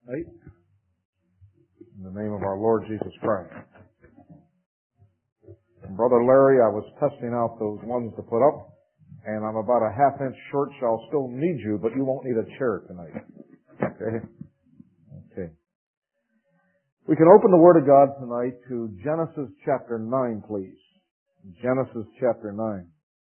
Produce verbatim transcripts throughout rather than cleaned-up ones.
Right? In the name of our Lord Jesus Christ. And Brother Larry, I was testing out those ones to put up, and I'm about a half inch short, so I'll still need you, but you won't need a chair tonight. Okay? Okay. We can open the Word of God tonight to Genesis chapter nine, please. Genesis chapter nine.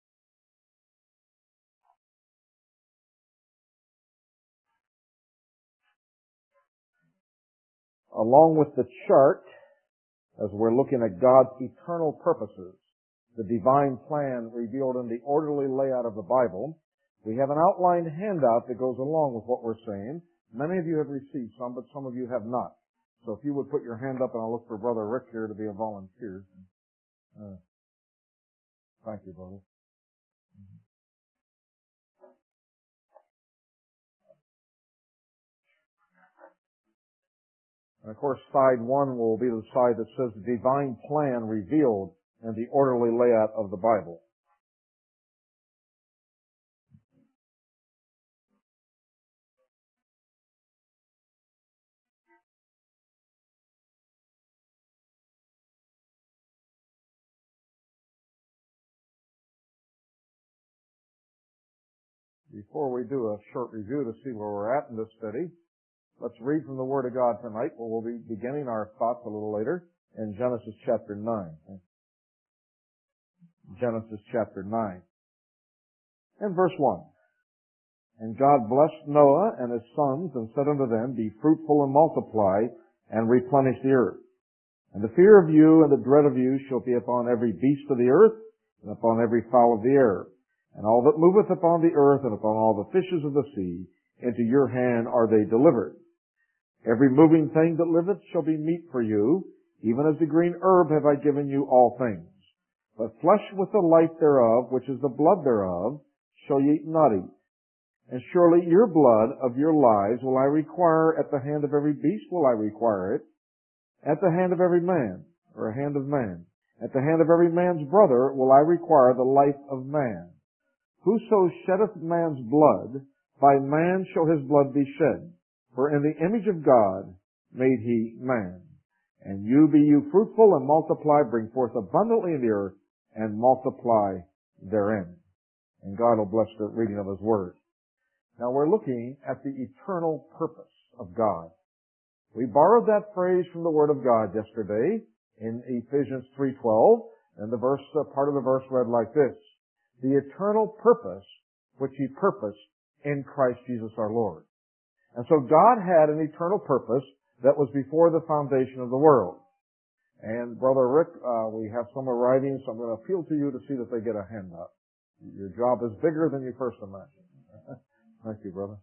Along with the chart, as we're looking at God's eternal purposes, the divine plan revealed in the orderly layout of the Bible, we have an outlined handout that goes along with what we're saying. Many of you have received some, but some of you have not. So if you would put your hand up, and I'll look for Brother Rick here to be a volunteer. Uh, thank you, brother. And of course, side one will be the side that says the divine plan revealed in the orderly layout of the Bible. Before we do a short review to see where we're at in this study, let's read from the Word of God tonight, where we'll be beginning our thoughts a little later in Genesis chapter nine. Genesis chapter nine. And verse one. And God blessed Noah and his sons, and said unto them, Be fruitful and multiply, and replenish the earth. And the fear of you and the dread of you shall be upon every beast of the earth, and upon every fowl of the air, and all that moveth upon the earth, and upon all the fishes of the sea. Into your hand are they delivered. Every moving thing that liveth shall be meat for you, even as the green herb have I given you all things. But flesh with the life thereof, which is the blood thereof, shall ye not eat. And surely your blood of your lives will I require at the hand of every beast will I require it, at the hand of every man, or a hand of man. At the hand of every man's brother will I require the life of man. Whoso sheddeth man's blood, by man shall his blood be shed. For in the image of God made he man. And you be you fruitful and multiply, bring forth abundantly in the earth, and multiply therein. And God will bless the reading of His Word. Now we're looking at the eternal purpose of God. We borrowed that phrase from the Word of God yesterday in Ephesians three twelve, and the verse, uh, part of the verse read like this: The eternal purpose which He purposed in Christ Jesus our Lord. And so God had an eternal purpose that was before the foundation of the world. And Brother Rick, uh, we have some arriving, so I'm going to appeal to you to see that they get a hand up. Your job is bigger than you first imagined. Thank you, brother.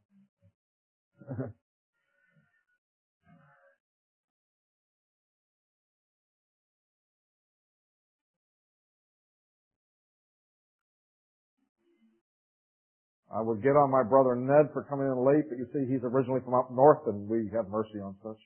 I would get on my brother Ned for coming in late, but you see, he's originally from up north, and we have mercy on such.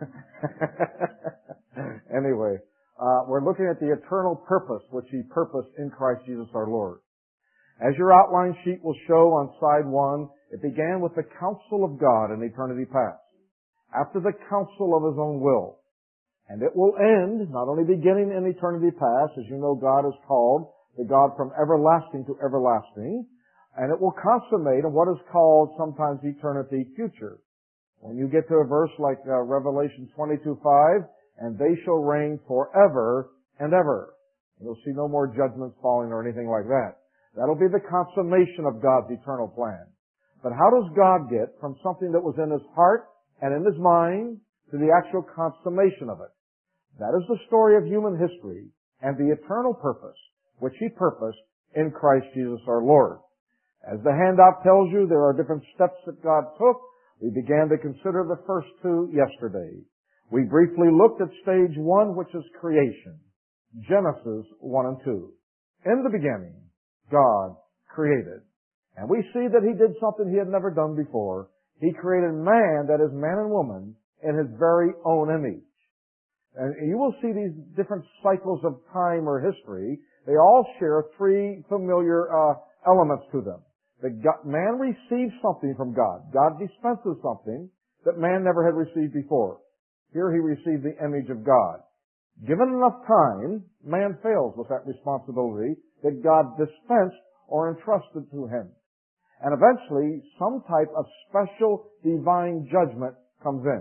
Anyway, uh, we're looking at the eternal purpose which He purposed in Christ Jesus our Lord. As your outline sheet will show on side one, it began with the counsel of God in eternity past, after the counsel of His own will. And it will end, not only beginning in eternity past, as you know God is called the God from everlasting to everlasting, and it will consummate in what is called sometimes eternity future. When you get to a verse like uh, Revelation twenty-two five, and they shall reign forever and ever. You'll see no more judgments falling or anything like that. That'll be the consummation of God's eternal plan. But how does God get from something that was in His heart and in His mind to the actual consummation of it? That is the story of human history and the eternal purpose which He purposed in Christ Jesus our Lord. As the handout tells you, there are different steps that God took. We began to consider the first two yesterday. We briefly looked at stage one, which is creation. Genesis one and two. In the beginning, God created. And we see that He did something He had never done before. He created man, that is man and woman, in His very own image. And you will see these different cycles of time or history. They all share three familiar uh, elements to them. The God, man receives something from God. God dispenses something that man never had received before. Here he received the image of God. Given enough time, man fails with that responsibility that God dispensed or entrusted to him. And eventually, some type of special divine judgment comes in.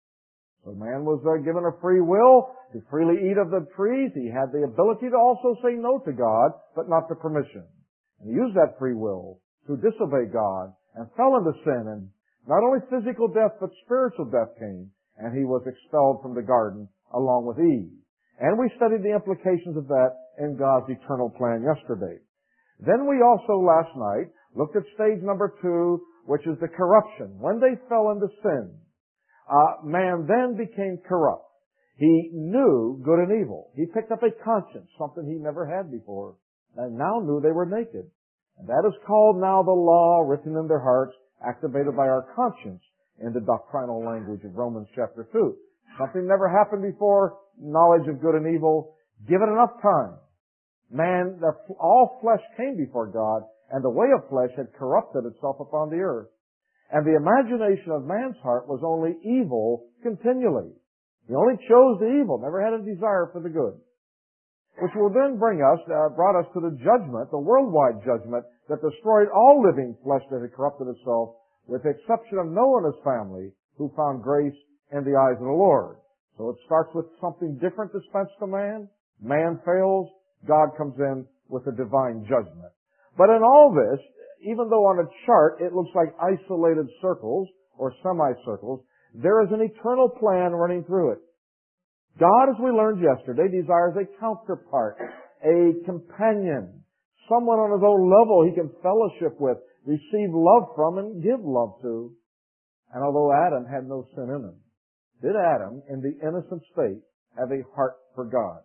So man was uh, given a free will to freely eat of the trees. He had the ability to also say no to God, but not the permission. And he used that free will to disobey God and fell into sin. And not only physical death, but spiritual death came. And he was expelled from the garden along with Eve. And we studied the implications of that in God's eternal plan yesterday. Then we also last night looked at stage number two, which is the corruption. When they fell into sin, uh, man then became corrupt. He knew good and evil. He picked up a conscience, something he never had before, and now knew they were naked. And that is called now the law written in their hearts, activated by our conscience in the doctrinal language of Romans chapter two. Something never happened before, knowledge of good and evil. Give it enough time. Man, all flesh came before God, and the way of flesh had corrupted itself upon the earth. And the imagination of man's heart was only evil continually. He only chose the evil, never had a desire for the good. Which will then bring us, uh, brought us to the judgment, the worldwide judgment, that destroyed all living flesh that had corrupted itself, with the exception of Noah and his family, who found grace in the eyes of the Lord. So it starts with something different dispensed to man. Man fails. God comes in with a divine judgment. But in all this, even though on a chart it looks like isolated circles or semicircles, there is an eternal plan running through it. God, as we learned yesterday, desires a counterpart, a companion, someone on his own level he can fellowship with, receive love from, and give love to. And although Adam had no sin in him, did Adam, in the innocent state, have a heart for God?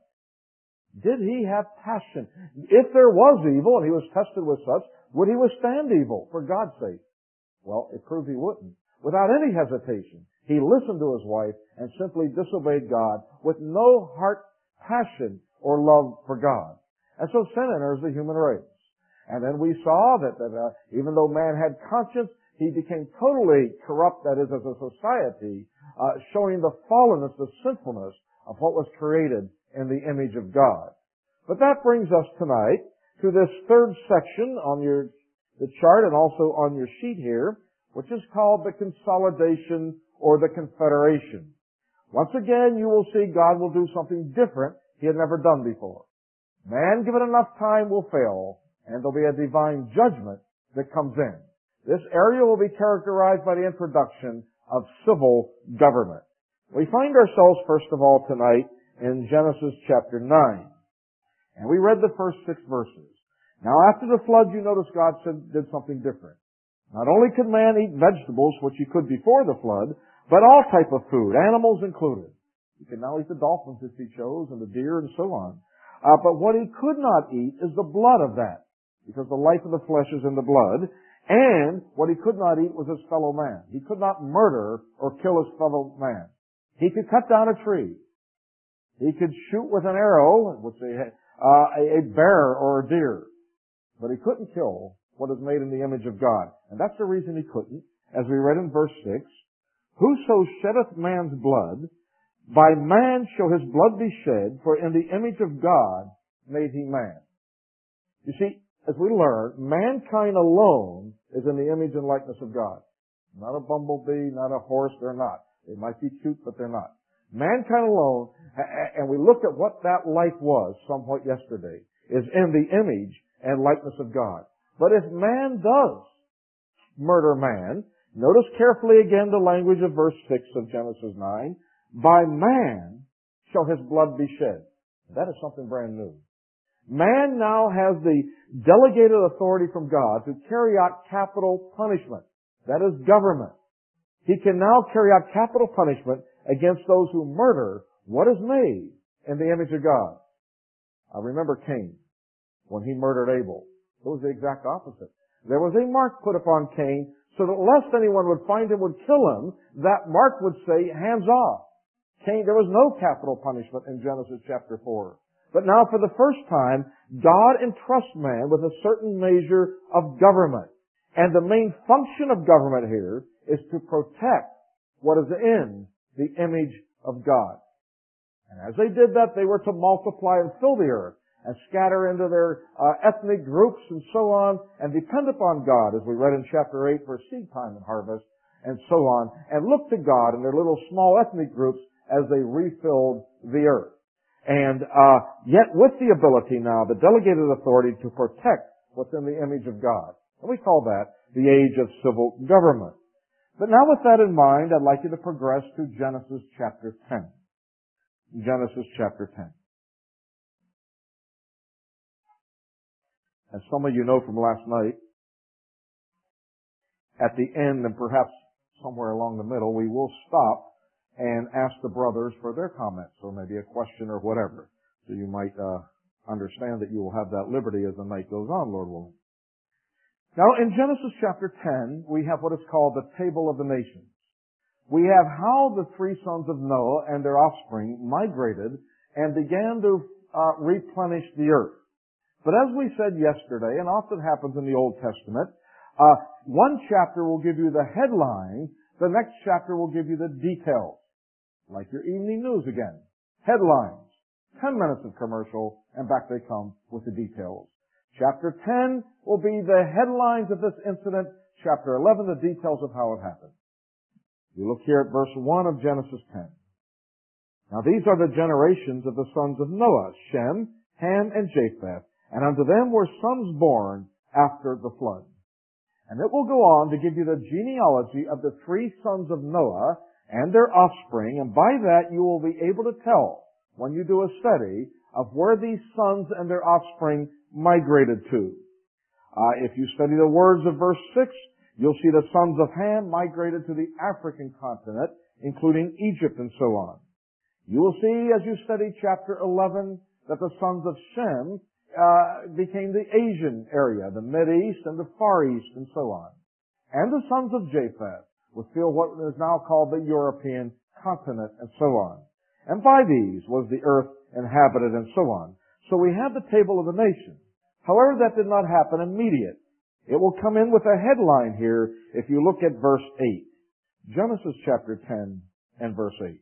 Did he have passion? If there was evil, and he was tested with such, would he withstand evil for God's sake? Well, it proved he wouldn't. Without any hesitation, he listened to his wife and simply disobeyed God with no heart passion or love for God. And so sin enters the human race. And then we saw that, that uh, even though man had conscience, he became totally corrupt, that is, as a society, uh, showing the fallenness, the sinfulness of what was created in the image of God. But that brings us tonight to this third section on your the chart and also on your sheet here, which is called the consolidation or the confederation. Once again, you will see God will do something different he had never done before. Man, given enough time, will fail, and there'll be a divine judgment that comes in. This area will be characterized by the introduction of civil government. We find ourselves, first of all, tonight in Genesis chapter nine. And we read the first six verses. Now, after the flood, you notice God said, did something different. Not only could man eat vegetables, which he could before the flood, but all type of food, animals included. He could now eat the dolphins if he chose, and the deer, and so on. Uh, but what he could not eat is the blood of that, because the life of the flesh is in the blood. And what he could not eat was his fellow man. He could not murder or kill his fellow man. He could cut down a tree. He could shoot with an arrow, which they had, uh, a, a bear or a deer. But he couldn't kill what is made in the image of God. And that's the reason he couldn't. As we read in verse six, whoso sheddeth man's blood, by man shall his blood be shed, for in the image of God made he man. You see, as we learn, mankind alone is in the image and likeness of God. Not a bumblebee, not a horse, they're not. They might be cute, but they're not. Mankind alone, and we looked at what that life was somewhat yesterday, is in the image and likeness of God. But if man does murder man, notice carefully again the language of verse six of Genesis nine, by man shall his blood be shed. That is something brand new. Man now has the delegated authority from God to carry out capital punishment. That is government. He can now carry out capital punishment against those who murder what is made in the image of God. I remember Cain, when he murdered Abel. It was the exact opposite. There was a mark put upon Cain so that lest anyone would find him, would kill him, that mark would say, hands off. Cain, there was no capital punishment in Genesis chapter four. But now for the first time, God entrusts man with a certain measure of government. And the main function of government here is to protect what is in the image of God. And as they did that, they were to multiply and fill the earth and scatter into their uh, ethnic groups and so on, and depend upon God, as we read in chapter eight, for seed time and harvest, and so on, and look to God in their little small ethnic groups as they refilled the earth. And uh, yet with the ability now, the delegated authority to protect what's in the image of God. And we call that the age of civil government. But now with that in mind, I'd like you to progress to Genesis chapter ten. Genesis chapter ten. As some of you know from last night, at the end and perhaps somewhere along the middle, we will stop and ask the brothers for their comments, or maybe a question or whatever. So you might uh, understand that you will have that liberty as the night goes on, Lord willing. Now, in Genesis chapter ten, we have what is called the Table of the Nations. We have how the three sons of Noah and their offspring migrated and began to uh, replenish the earth. But as we said yesterday, and often happens in the Old Testament, uh, one chapter will give you the headline, the next chapter will give you the details. Like your evening news again. Headlines. Ten minutes of commercial, and back they come with the details. Chapter ten will be the headlines of this incident. Chapter eleven, the details of how it happened. You look here at verse one of Genesis ten. Now these are the generations of the sons of Noah, Shem, Ham, and Japheth, and unto them were sons born after the flood. And it will go on to give you the genealogy of the three sons of Noah and their offspring, and by that you will be able to tell, when you do a study, of where these sons and their offspring migrated to. Uh, if you study the words of verse six, you'll see the sons of Ham migrated to the African continent, including Egypt and so on. You will see, as you study chapter eleven, that the sons of Shem uh, became the Asian area, the Mid-East and the Far East and so on. And the sons of Japheth would fill what is now called the European continent and so on. And by these was the earth inhabited and so on. So we have the Table of the Nations. However, that did not happen immediate. It will come in with a headline here if you look at verse eight. Genesis chapter ten and verse eight.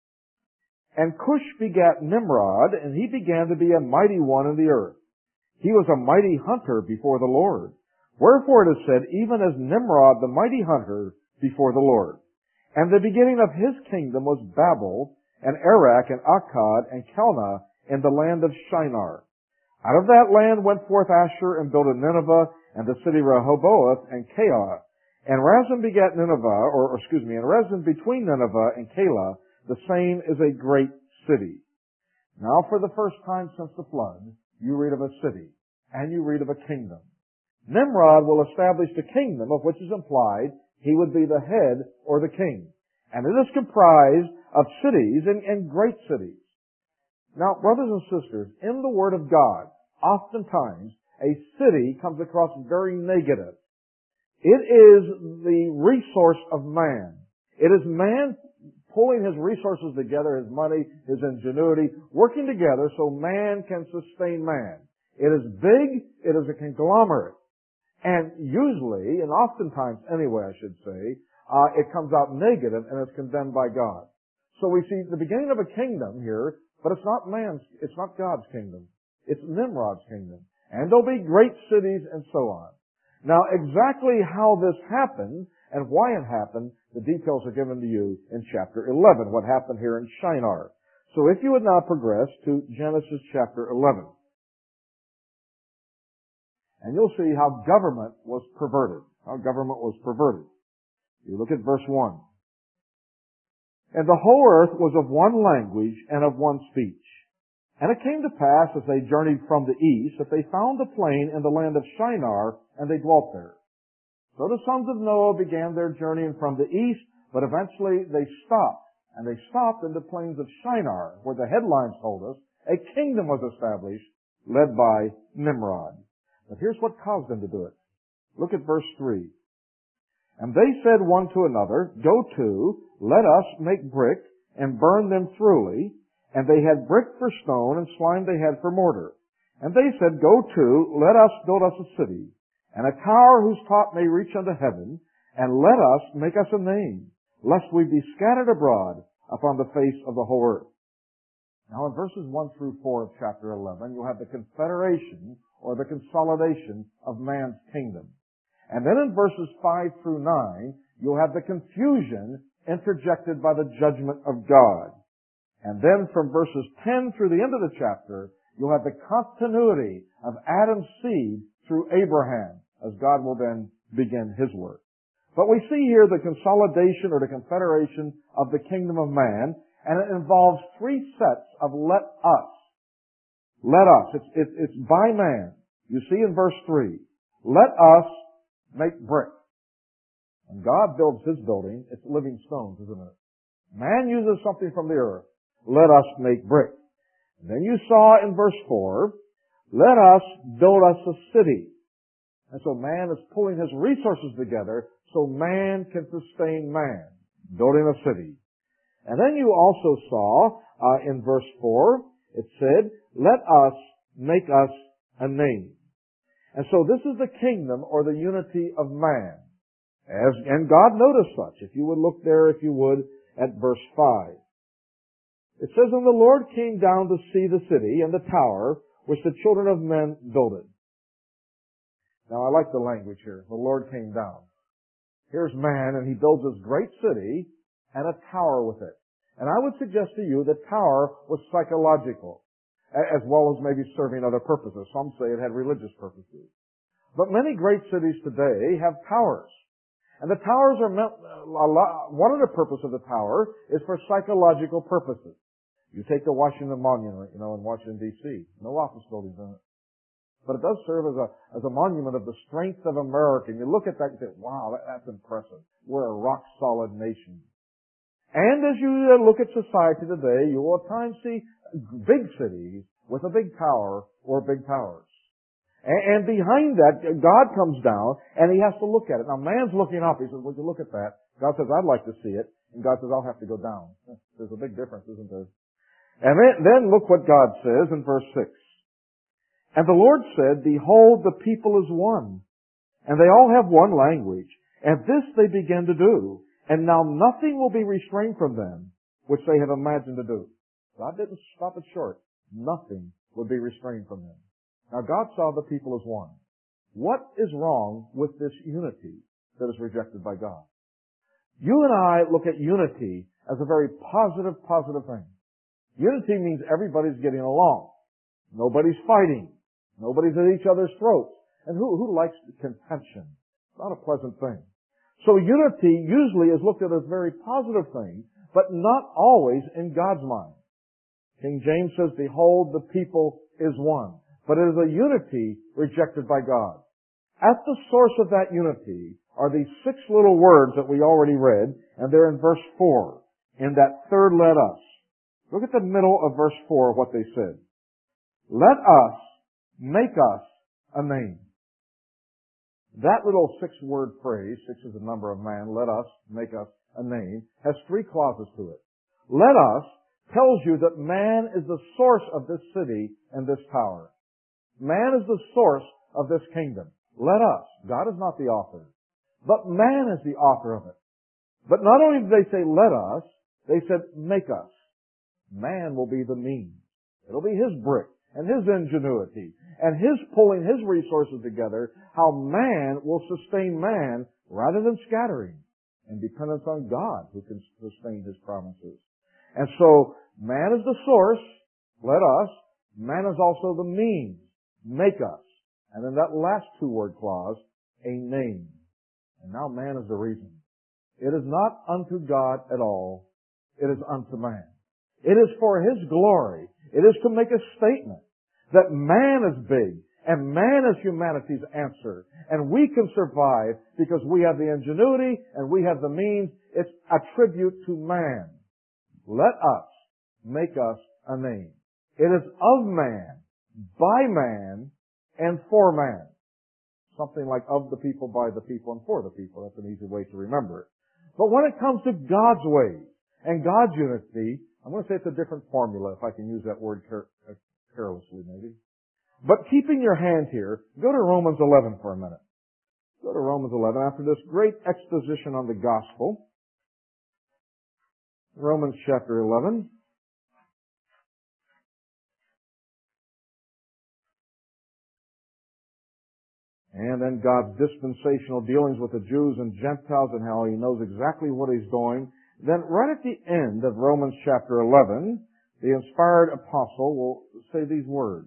And Cush begat Nimrod, and he began to be a mighty one in the earth. He was a mighty hunter before the Lord. Wherefore it is said, even as Nimrod the mighty hunter before the Lord. And the beginning of his kingdom was Babel, and Erech, and Akkad, and Calneh, in the land of Shinar. Out of that land went forth Asher, and built Nineveh, and the city Rehoboth, and Calah. And Rezin begat Nineveh, or, or excuse me, and Rezin between Nineveh and Calah, the same is a great city. Now for the first time since the flood, you read of a city, and you read of a kingdom. Nimrod will establish the kingdom, of which is implied he would be the head or the king. And it is comprised of cities and, and great cities. Now, brothers and sisters, in the Word of God, oftentimes a city comes across very negative. It is the resource of man. It is man pulling his resources together, his money, his ingenuity, working together so man can sustain man. It is big, it is a conglomerate. And usually, and oftentimes anyway I should say, uh, it comes out negative and is condemned by God. So we see the beginning of a kingdom here, but it's not man's, it's not God's kingdom. It's Nimrod's kingdom. And there'll be great cities and so on. Now exactly how this happened and why it happened, the details are given to you in chapter eleven, what happened here in Shinar. So if you would now progress to Genesis chapter eleven. And you'll see how government was perverted. How government was perverted. You look at verse one. And the whole earth was of one language and of one speech. And it came to pass, as they journeyed from the east, that they found a plain in the land of Shinar, and they dwelt there. So the sons of Noah began their journeying from the east, but eventually they stopped. And they stopped in the plains of Shinar, where the headlines told us a kingdom was established, led by Nimrod. But here's what caused them to do it. Look at verse three. And they said one to another, Go to, let us make brick, and burn them thoroughly. And they had brick for stone, and slime they had for mortar. And they said, Go to, let us build us a city, and a tower whose top may reach unto heaven, and let us make us a name, lest we be scattered abroad upon the face of the whole earth. Now in verses one through four of chapter eleven, you'll have the confederation or the consolidation of man's kingdom. And then in verses five through nine, you'll have the confusion interjected by the judgment of God. And then from verses ten through the end of the chapter, you'll have the continuity of Adam's seed through Abraham, as God will then begin His work. But we see here the consolidation or the confederation of the kingdom of man, and it involves three sets of let us. Let us. It's, it's, it's by man. You see in verse three, let us make brick. When God builds His building, it's living stones, isn't it? Man uses something from the earth. Let us make brick. And then you saw in verse four, let us build us a city. And so man is pulling his resources together so man can sustain man, building a city. And then you also saw uh, in verse four, it said, let us make us a name. And so this is the kingdom or the unity of man. As, and God noticed such. If you would look there, if you would, at verse five. It says, and the Lord came down to see the city and the tower which the children of men builded. Now I like the language here. The Lord came down. Here's man, and he builds this great city and a tower with it. And I would suggest to you that tower was psychological, as well as maybe serving other purposes. Some say it had religious purposes. But many great cities today have towers. And the towers are meant, a lot, one of the purposes of the tower is for psychological purposes. You take the Washington Monument, you know, in Washington, D C No office buildings in it. But it does serve as a, as a monument of the strength of America. And you look at that and say, wow, that, that's impressive. We're a rock-solid nation. And as you look at society today, you will at times see big cities with a big tower or big towers. And, and behind that, God comes down and He has to look at it. Now man's looking up. He says, would you look at that? God says, I'd like to see it. And God says, I'll have to go down. There's a big difference, isn't there? And then, then look what God says in verse six. And the Lord said, behold, the people is one, and they all have one language, and this they begin to do, and now nothing will be restrained from them, which they have imagined to do. God didn't stop it short. Nothing would be restrained from them. Now God saw the people as one. What is wrong with this unity that is rejected by God? You and I look at unity as a very positive, positive thing. Unity means everybody's getting along. Nobody's fighting. Nobody's at each other's throats. And who, who likes contention? It's not a pleasant thing. So unity usually is looked at as a very positive thing, but not always in God's mind. King James says, behold, the people is one. But it is a unity rejected by God. At the source of that unity are these six little words that we already read, and they're in verse four, in that third let us. Look at the middle of verse four, what they said. Let us make us a name. That little six-word phrase, six is the number of man, let us make us a name, has three clauses to it. Let us tells you that man is the source of this city and this tower. Man is the source of this kingdom. Let us. God is not the author. But man is the author of it. But not only did they say let us, they said make us. Man will be the means. It'll be his brick and his ingenuity and his pulling his resources together, how man will sustain man rather than scattering and dependence on God who can sustain his promises. And so man is the source, let us. Man is also the means, make us. And then that last two-word clause, a name. And now man is the reason. It is not unto God at all. It is unto man. It is for His glory. It is to make a statement that man is big and man is humanity's answer. And we can survive because we have the ingenuity and we have the means. It's a tribute to man. Let us make us a name. It is of man, by man, and for man. Something like of the people, by the people, and for the people. That's an easy way to remember it. But when it comes to God's ways and God's unity, I'm going to say it's a different formula, if I can use that word care- carelessly maybe. But keeping your hand here, go to Romans eleven for a minute. Go to Romans eleven. After this great exposition on the gospel, Romans chapter eleven. And then God's dispensational dealings with the Jews and Gentiles and how He knows exactly what He's doing. Then right at the end of Romans chapter eleven, the inspired apostle will say these words.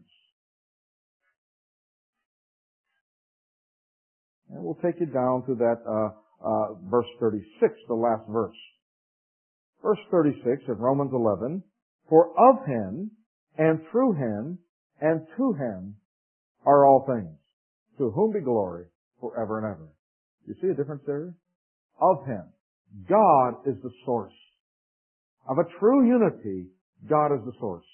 And we'll take you down to that uh, uh, verse thirty-six, the last verse. Verse thirty-six of Romans eleven, for of Him, and through Him, and to Him are all things, to whom be glory forever and ever. You see a difference there? Of Him. God is the source. Of a true unity, God is the source.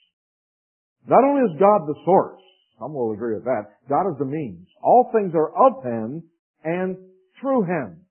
Not only is God the source, some will agree with that, God is the means. All things are of Him and through Him.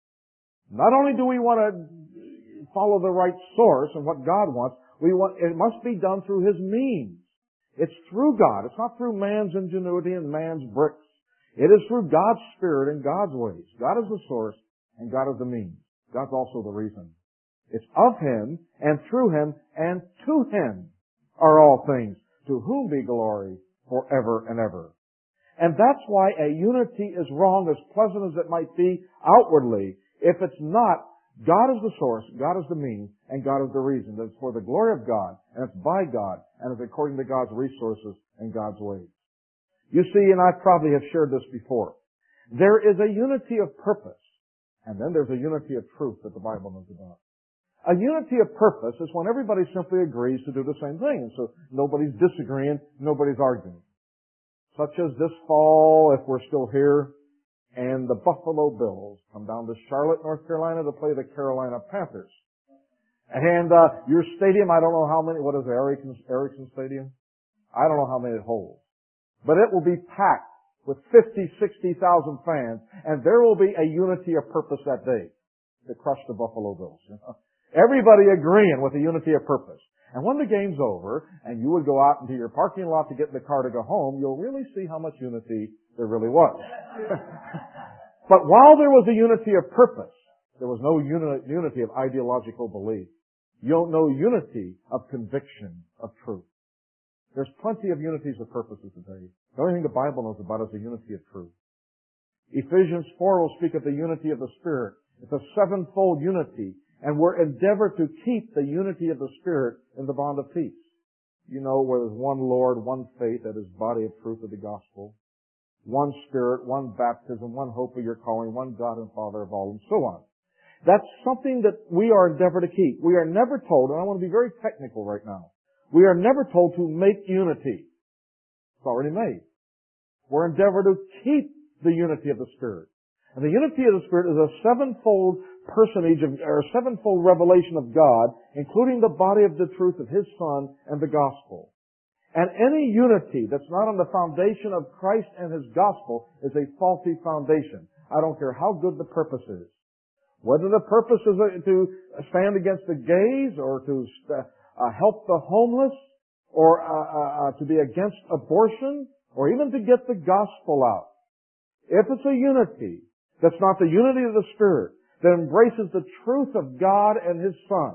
Not only do we want to follow the right source and what God wants, we want, it must be done through His means. It's through God. It's not through man's ingenuity and man's bricks. It is through God's Spirit and God's ways. God is the source and God is the means. God's also the reason. It's of Him and through Him and to Him are all things, to whom be glory forever and ever. And that's why a unity is wrong, as pleasant as it might be outwardly, if it's not God is the source, God is the means, and God is the reason. That it's for the glory of God, and it's by God, and it's according to God's resources and God's ways. You see, and I probably have shared this before, there is a unity of purpose, and then there's a unity of truth that the Bible knows about. A unity of purpose is when everybody simply agrees to do the same thing, and so nobody's disagreeing, nobody's arguing. Such as this fall, if we're still here, and the Buffalo Bills come down to Charlotte, North Carolina to play the Carolina Panthers. And uh, your stadium, I don't know how many, what is it, Ericsson, Ericsson Stadium? I don't know how many it holds. But it will be packed with fifty, sixty thousand fans, and there will be a unity of purpose that day to crush the Buffalo Bills. You know? Everybody agreeing with a unity of purpose. And when the game's over, and you would go out into your parking lot to get in the car to go home, you'll really see how much unity there really was. But while there was a unity of purpose, there was no uni- unity of ideological belief. You don't know unity of conviction of truth. There's plenty of unities of purposes today. The only thing the Bible knows about is the unity of truth. Ephesians four will speak of the unity of the Spirit. It's a sevenfold unity, and we're endeavored to keep the unity of the Spirit in the bond of peace. You know, where there's one Lord, one faith, that is body of truth of the gospel. One Spirit, one baptism, one hope of your calling, one God and Father of all, and so on. That's something that we are endeavored to keep. We are never told, and I want to be very technical right now, we are never told to make unity. It's already made. We're endeavored to keep the unity of the Spirit. And the unity of the Spirit is a sevenfold personage, of, or a sevenfold revelation of God, including the body of the truth of His Son and the gospel. And any unity that's not on the foundation of Christ and His gospel is a faulty foundation. I don't care how good the purpose is. Whether the purpose is to stand against the gays, or to uh, help the homeless, or uh, uh, to be against abortion, or even to get the gospel out. If it's a unity that's not the unity of the Spirit, that embraces the truth of God and His Son,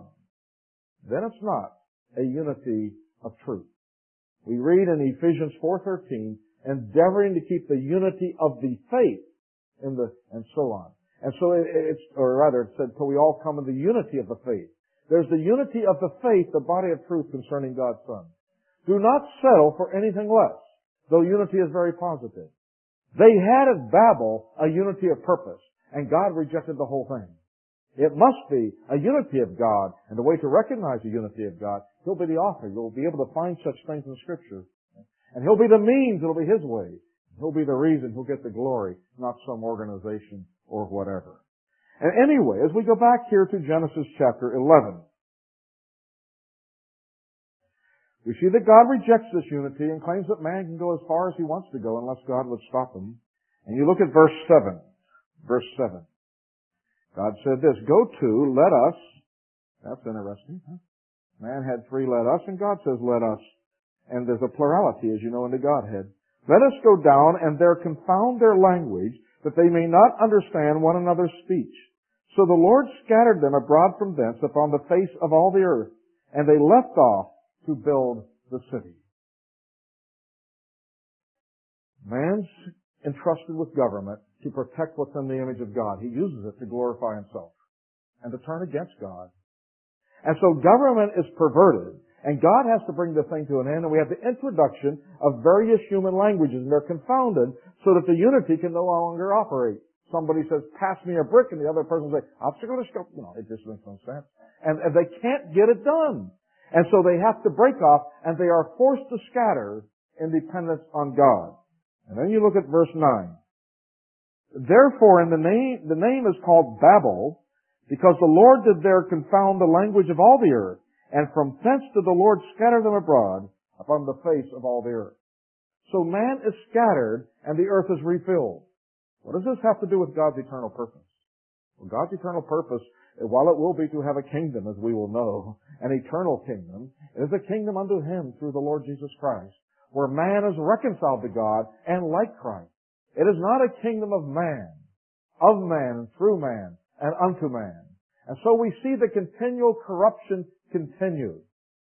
then it's not a unity of truth. We read in Ephesians four thirteen, endeavoring to keep the unity of the faith in the, and so on. And so it, it's, or rather it said, till we all come in the unity of the faith. There's the unity of the faith, the body of truth concerning God's Son. Do not settle for anything less, though unity is very positive. They had at Babel a unity of purpose, and God rejected the whole thing. It must be a unity of God, and the way to recognize the unity of God, He'll be the author. You'll be able to find such things in Scripture. And He'll be the means. It'll be His way. He'll be the reason. He'll get the glory, not some organization or whatever. And anyway, as we go back here to Genesis chapter eleven, we see that God rejects this unity and claims that man can go as far as he wants to go unless God would stop him. And you look at verse seven. Verse seven. God said this, go to, let us. That's interesting, huh? Man had three let us, and God says let us. And there's a plurality, as you know, in the Godhead. Let us go down and there confound their language, that they may not understand one another's speech. So the Lord scattered them abroad from thence upon the face of all the earth, and they left off to build the city. Man's entrusted with government to protect what's in the image of God. He uses it to glorify himself and to turn against God. And so government is perverted, and God has to bring the thing to an end, and we have the introduction of various human languages, and they're confounded so that the unity can no longer operate. Somebody says, pass me a brick, and the other person says, obstacle to scope. You know, it just makes no sense. And, and they can't get it done. And so they have to break off, and they are forced to scatter in dependence on God. And then you look at verse nine. Therefore, in the name, the name is called Babel, because the Lord did there confound the language of all the earth, and from thence did the Lord scatter them abroad upon the face of all the earth. So man is scattered, and the earth is refilled. What does this have to do with God's eternal purpose? Well, God's eternal purpose, while it will be to have a kingdom, as we will know, an eternal kingdom, it is a kingdom unto Him through the Lord Jesus Christ, where man is reconciled to God and like Christ. It is not a kingdom of man, of man, and through man, and unto man. And so we see the continual corruption continue.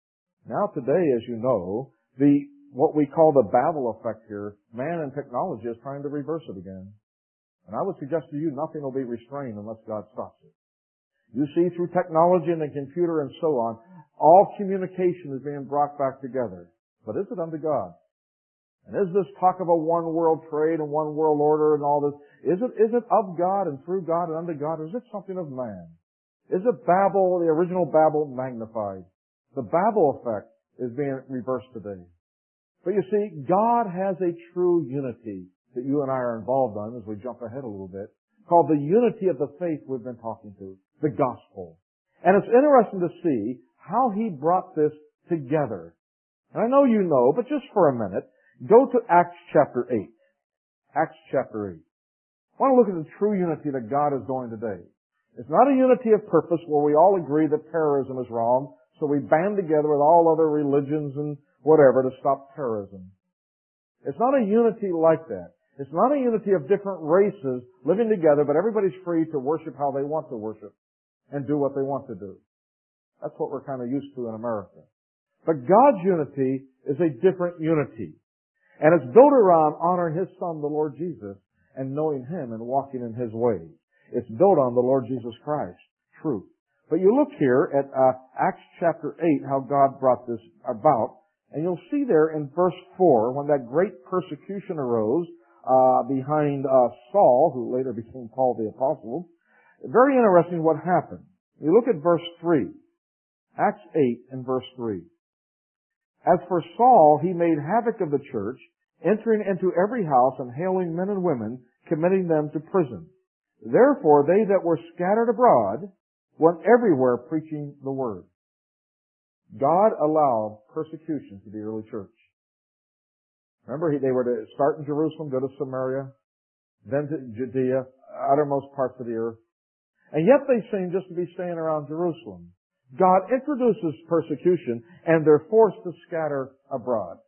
Now today, as you know, the what we call the Babel effect here, man and technology is trying to reverse it again. And I would suggest to you, nothing will be restrained unless God stops it. You see, through technology and the computer and so on, all communication is being brought back together. But is it unto God? And is this talk of a one world trade and one world order and all this, is it, is it of God and through God and unto God, or is it something of man? Is it Babel, the original Babel, magnified? The Babel effect is being reversed today. But you see, God has a true unity that you and I are involved in as we jump ahead a little bit, called the unity of the faith we've been talking to, the gospel. And it's interesting to see how He brought this together. And I know you know, but just for a minute, go to Acts chapter eight. Acts chapter eight. I want to look at the true unity that God is doing today. It's not a unity of purpose where we all agree that terrorism is wrong, so we band together with all other religions and whatever to stop terrorism. It's not a unity like that. It's not a unity of different races living together, but everybody's free to worship how they want to worship and do what they want to do. That's what we're kind of used to in America. But God's unity is a different unity. And it's built around honoring His Son, the Lord Jesus, and knowing Him and walking in His ways. It's built on the Lord Jesus Christ, truth. But you look here at uh, Acts chapter eight, how God brought this about, and you'll see there in verse four, when that great persecution arose uh, behind uh, Saul, who later became Paul the Apostle, very interesting what happened. You look at verse three, Acts eight and verse three. As for Saul, he made havoc of the church, entering into every house and hailing men and women, committing them to prison. Therefore, they that were scattered abroad went everywhere preaching the word. God allowed persecution to the early church. Remember, they were to start in Jerusalem, go to Samaria, then to Judea, uttermost parts of the earth. And yet they seem just to be staying around Jerusalem. God introduces persecution, and they're forced to scatter abroad.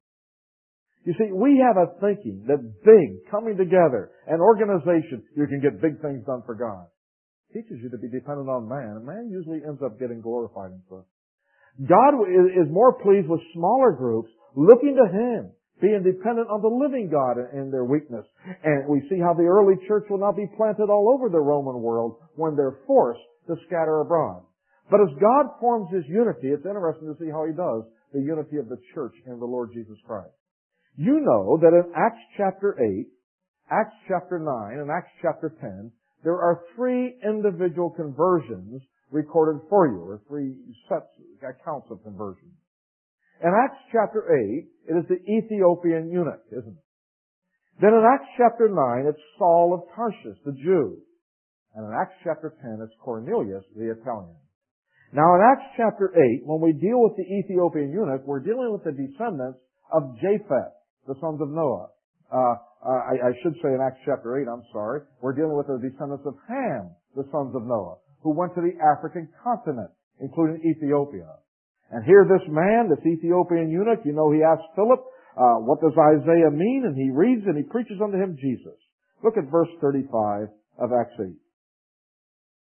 You see, we have a thinking that big, coming together, an organization, you can get big things done for God. It teaches you to be dependent on man, and man usually ends up getting glorified and stuff. God is more pleased with smaller groups looking to Him, being dependent on the living God in their weakness. And we see how the early church will now be planted all over the Roman world when they're forced to scatter abroad. But as God forms His unity, it's interesting to see how He does the unity of the church in the Lord Jesus Christ. You know that in Acts chapter eight, Acts chapter nine, and Acts chapter ten, there are three individual conversions recorded for you, or three sets, accounts of conversion. In Acts chapter eight, it is the Ethiopian eunuch, isn't it? Then in Acts chapter nine, it's Saul of Tarshish, the Jew. And in Acts chapter ten, it's Cornelius, the Italian. Now in Acts chapter eight, when we deal with the Ethiopian eunuch, we're dealing with the descendants of Japheth, the sons of Noah. Uh, uh, I, I should say in Acts chapter eight, I'm sorry, we're dealing with the descendants of Ham, the sons of Noah, who went to the African continent, including Ethiopia. And here this man, this Ethiopian eunuch, you know, he asked Philip, uh, what does Isaiah mean? And he reads and he preaches unto him Jesus. Look at verse thirty-five of Acts eight.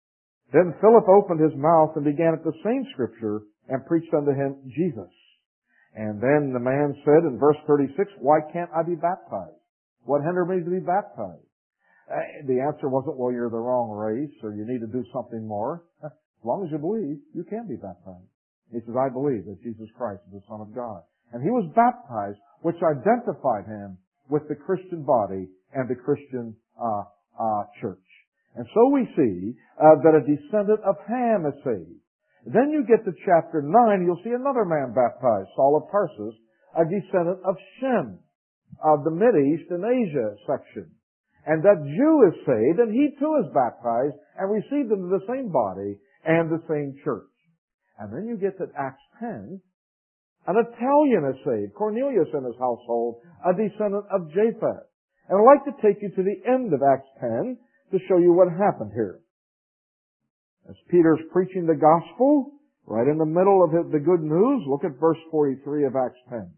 Then Philip opened his mouth and began at the same scripture and preached unto him Jesus. And then the man said in verse thirty-six, why can't I be baptized? What hindered me to be baptized? Uh, the answer wasn't, well, you're the wrong race or you need to do something more. As long as you believe, you can be baptized. He says, I believe that Jesus Christ is the Son of God. And he was baptized, which identified him with the Christian body and the Christian uh, uh, church. And so we see uh, that a descendant of Ham is saved. Then you get to chapter nine, you'll see another man baptized, Saul of Tarsus, a descendant of Shem, of the Mideast and Asia section. And that Jew is saved, and he too is baptized and received into the same body and the same church. And then you get to Acts ten, an Italian is saved, Cornelius and his household, a descendant of Japheth. And I'd like to take you to the end of Acts ten to show you what happened here. As Peter's preaching the gospel, right in the middle of the good news, look at verse forty-three of Acts ten.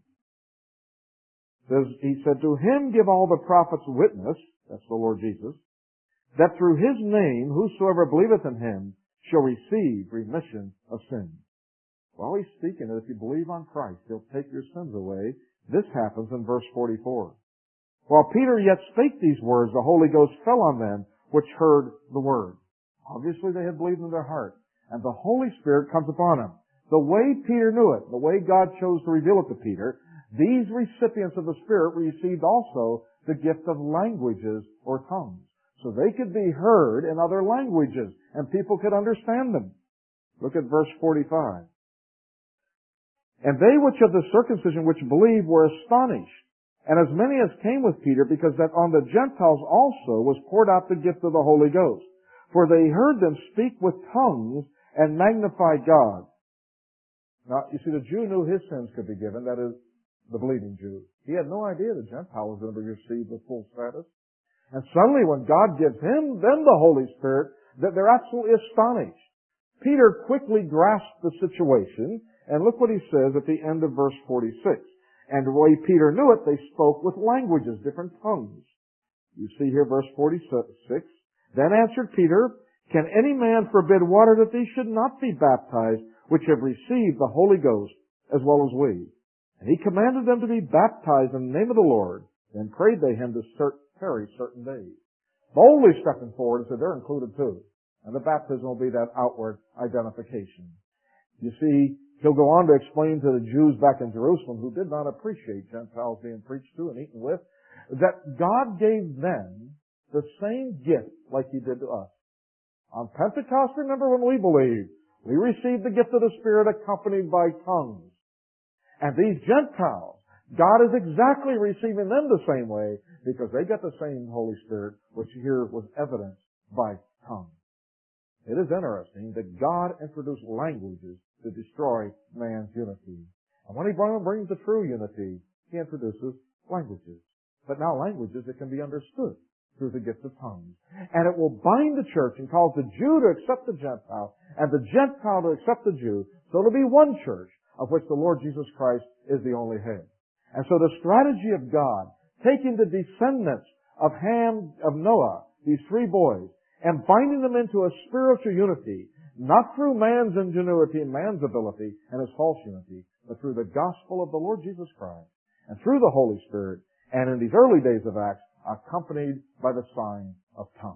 It says, he said, to him give all the prophets witness, that's the Lord Jesus, that through his name whosoever believeth in him shall receive remission of sins. Well, he's speaking that if you believe on Christ, he'll take your sins away. This happens in verse forty-four. While Peter yet spake these words, the Holy Ghost fell on them which heard the word. Obviously they had believed in their heart. And the Holy Spirit comes upon them. The way Peter knew it, the way God chose to reveal it to Peter, these recipients of the Spirit received also the gift of languages or tongues. So they could be heard in other languages and people could understand them. Look at verse forty-five. And they which of the circumcision which believed were astonished, and as many as came with Peter, because that on the Gentiles also was poured out the gift of the Holy Ghost. For they heard them speak with tongues and magnify God. Now, you see, the Jew knew his sins could be given, that is, the believing Jew. He had no idea the Gentile was going to be received with full status. And suddenly when God gives him, them the Holy Spirit, that they're absolutely astonished. Peter quickly grasped the situation, and look what he says at the end of verse forty-six. And the way Peter knew it, they spoke with languages, different tongues. You see here verse forty-six. Then answered Peter, can any man forbid water that these should not be baptized, which have received the Holy Ghost as well as we? And he commanded them to be baptized in the name of the Lord. Then prayed they him to tarry certain days. Boldly stepping forward and said they're included too. And the baptism will be that outward identification. You see, he'll go on to explain to the Jews back in Jerusalem who did not appreciate Gentiles being preached to and eaten with, that God gave them the same gift like he did to us. On Pentecost, remember when we believed, we received the gift of the Spirit accompanied by tongues. And these Gentiles, God is exactly receiving them the same way because they got the same Holy Spirit, which here was evidenced by tongues. It is interesting that God introduced languages to destroy man's unity. And when he brings the true unity, he introduces languages. But now languages that can be understood through the gift of tongues. And it will bind the church and cause the Jew to accept the Gentile and the Gentile to accept the Jew. So it'll be one church of which the Lord Jesus Christ is the only head. And so the strategy of God, taking the descendants of Ham, of Noah, these three boys, and binding them into a spiritual unity, not through man's ingenuity and man's ability and his false unity, but through the gospel of the Lord Jesus Christ and through the Holy Spirit, and in these early days of Acts, accompanied by the sign of tongues.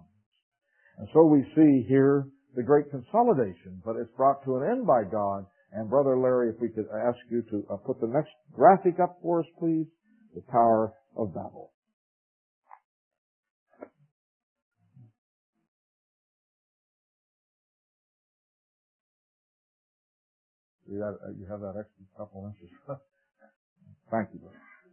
And so we see here the great consolidation, but it's brought to an end by God. And Brother Larry, if we could ask you to uh, put the next graphic up for us, please, the Tower of Babel. You have, you have that extra couple inches. Thank you, brother.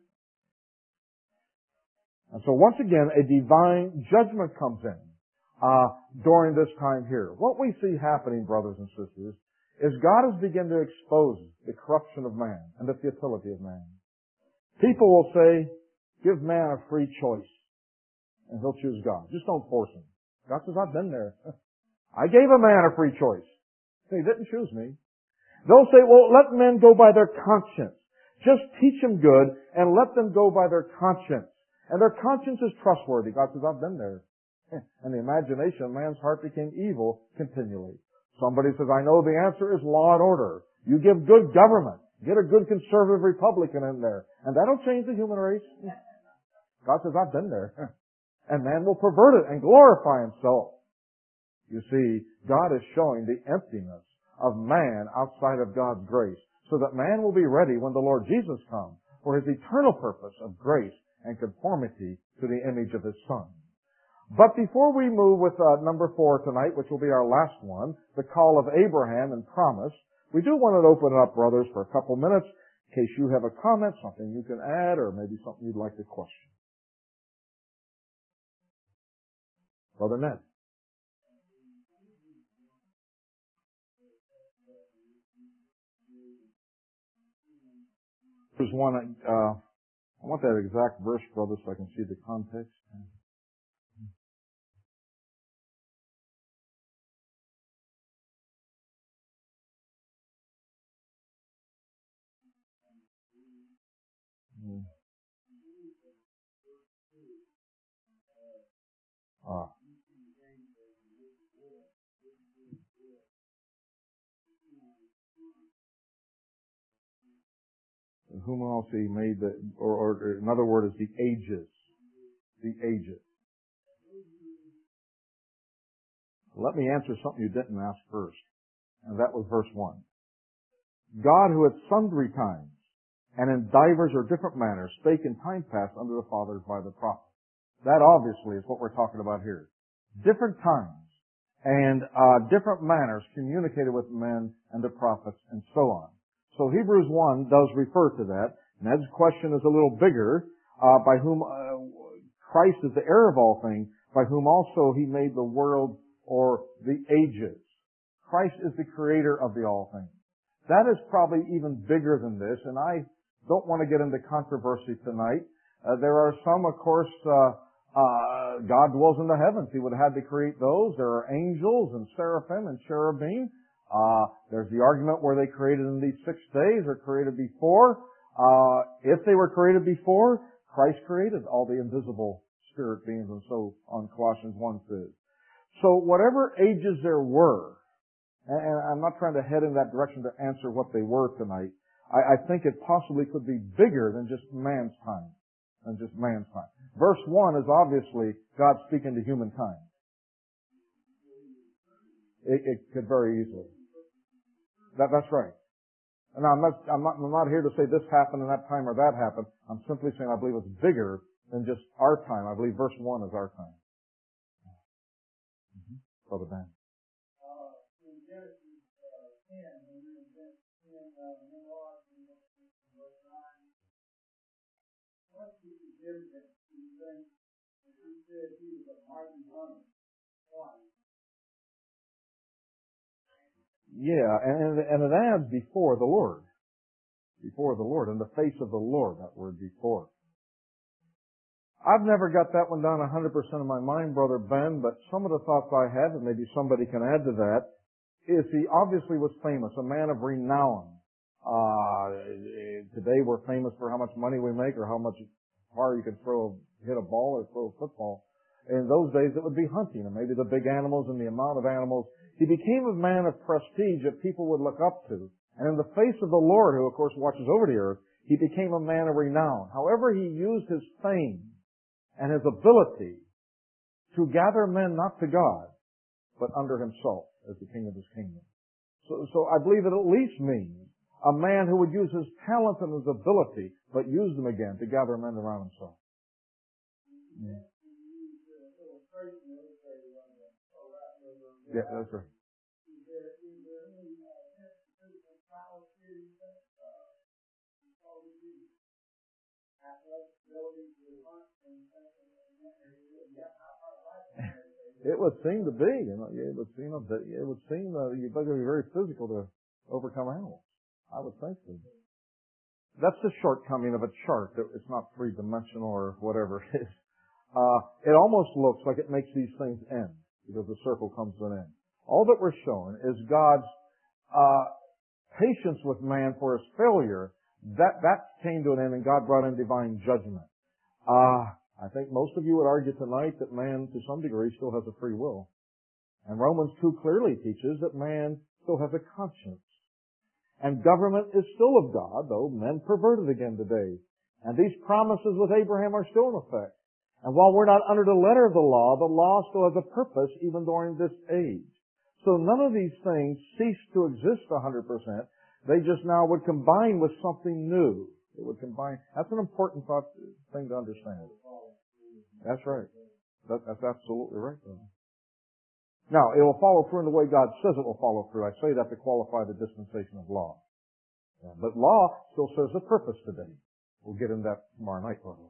And so once again, a divine judgment comes in uh, during this time here. What we see happening, brothers and sisters, is God has begun to expose the corruption of man and the futility of man. People will say, give man a free choice, and he'll choose God. Just don't force him. God says, I've been there. I gave a man a free choice. He didn't choose me. They'll say, well, let men go by their conscience. Just teach them good and let them go by their conscience. And their conscience is trustworthy. God says, I've been there. And the imagination of man's heart became evil continually. Somebody says, I know the answer is law and order. You give good government. Get a good conservative Republican in there. And that'll change the human race. God says, I've been there. And man will pervert it and glorify himself. You see, God is showing the emptiness of man outside of God's grace, so that man will be ready when the Lord Jesus comes for His eternal purpose of grace and conformity to the image of His Son. But before we move with uh, number four tonight, which will be our last one, the call of Abraham and promise, we do want to open it up, brothers, for a couple minutes in case you have a comment, something you can add, or maybe something you'd like to question. Brother Ned. There's one, uh, I want that exact verse, brother, so I can see the context. Mm. Ah. Whom else He made the, or, or another word is the ages. The ages. Let me answer something you didn't ask first, and that was verse one. God, who at sundry times and in divers or different manners spake in time past unto the fathers by the prophets. That obviously is what we're talking about here. Different times and uh, different manners communicated with men and the prophets and so on. So Hebrews one does refer to that. Ned's question is a little bigger, uh, by whom uh, Christ is the heir of all things, by whom also He made the world or the ages. Christ is the creator of the all things. That is probably even bigger than this, and I don't want to get into controversy tonight. Uh, there are some, of course, uh, uh, God dwells in the heavens. He would have had to create those. There are angels and seraphim and cherubim. Uh, there's the argument where they created in these six days or created before. Uh, if they were created before, Christ created all the invisible spirit beings, and so on Colossians one says. So whatever ages there were, and I'm not trying to head in that direction to answer what they were tonight, I, I think it possibly could be bigger than just man's time, than just man's time. Verse one is obviously God speaking to humankind. It, it could very easily. That, that's right. Now, I'm not, I'm not, I'm not here to say this happened in that time or that happened. I'm simply saying I believe it's bigger than just our time. I believe verse one is our time. Mm-hmm. Brother Ben. Yeah, and, and it adds before the Lord. Before the Lord, in the face of the Lord, that word before. I've never got that one down one hundred percent of my mind, Brother Ben, but some of the thoughts I had, and maybe somebody can add to that, is he obviously was famous, a man of renown. Uh, today we're famous for how much money we make or how much far you can throw, hit a ball or throw a football. In those days it would be hunting and maybe the big animals and the amount of animals. He became a man of prestige that people would look up to. And in the face of the Lord, who of course watches over the earth, he became a man of renown. However, he used his fame and his ability to gather men not to God, but under himself as the king of his kingdom. So, so I believe it at least means a man who would use his talent and his ability, but use them again to gather men around himself. Yeah, yeah, that's right. It would seem to be, you know, it would seem, it would seem that you've got to be very physical to overcome animals. I would think so. That's the shortcoming of a chart. It's not three-dimensional or whatever it is. Uh, it almost looks like it makes these things end because the circle comes to an end. All that we're showing is God's uh, patience with man for his failure. That that came to an end, and God brought in divine judgment. Uh, I think most of you would argue tonight that man, to some degree, still has a free will. And Romans two clearly teaches that man still has a conscience. And government is still of God, though men pervert it again today. And these promises with Abraham are still in effect. And while we're not under the letter of the law, the law still has a purpose even during this age. So none of these things cease to exist one hundred percent. They just now would combine with something new. It would combine. That's an important thought, thing to understand. That's right. That, that's absolutely right, brother. Now, it will follow through in the way God says it will follow through. I say that to qualify the dispensation of law. Yeah, but law still serves a purpose today. We'll get into that tomorrow night, brother.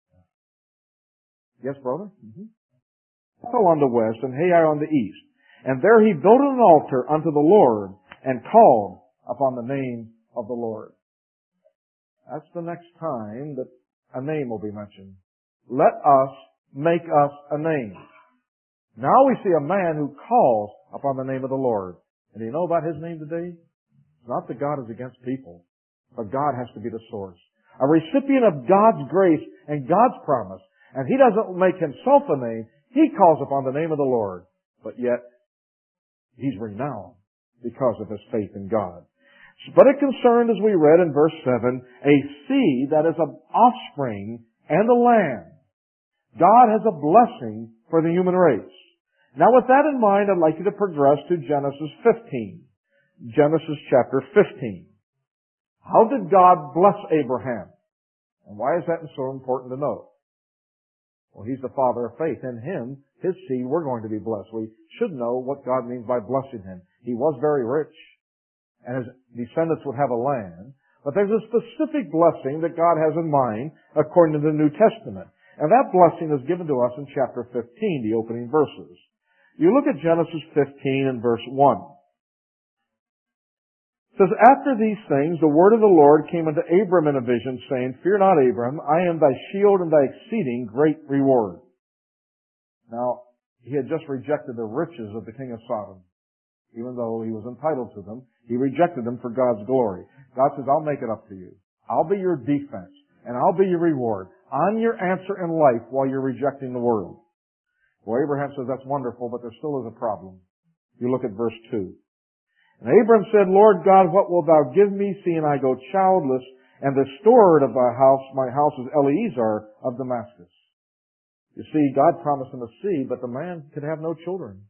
Yes, brother? Mm-hmm. Bethel on the west and Hai on the east. And there he built an altar unto the Lord and called upon the name of the Lord. That's the next time that a name will be mentioned. Let us make us a name. Now we see a man who calls upon the name of the Lord. And do you know about his name today? It's not that God is against people, but God has to be the source. A recipient of God's grace and God's promise. And he doesn't make himself a name. He calls upon the name of the Lord. But yet, he's renowned because of his faith in God. But it concerned, as we read in verse seven, a seed that is of offspring and a land. God has a blessing for the human race. Now with that in mind, I'd like you to progress to Genesis fifteen. Genesis chapter fifteen. How did God bless Abraham? And why is that so important to know? Well, he's the father of faith. In him, his seed, we're going to be blessed. We should know what God means by blessing him. He was very rich, and his descendants would have a land. But there's a specific blessing that God has in mind according to the New Testament. And that blessing is given to us in chapter fifteen, the opening verses. You look at Genesis fifteen and verse one. It says, After these things, the word of the Lord came unto Abram in a vision, saying, Fear not, Abram, I am thy shield and thy exceeding great reward. Now, he had just rejected the riches of the king of Sodom. Even though he was entitled to them, he rejected them for God's glory. God says, I'll make it up to you. I'll be your defense, and I'll be your reward. I'm your answer in life while you're rejecting the world. Well, Abraham says, that's wonderful, but there still is a problem. You look at verse two. And Abram said, Lord God, what wilt thou give me, seeing I go childless, and the steward of thy house, my house is Eliezer of Damascus. You see, God promised him a seed, but the man could have no children.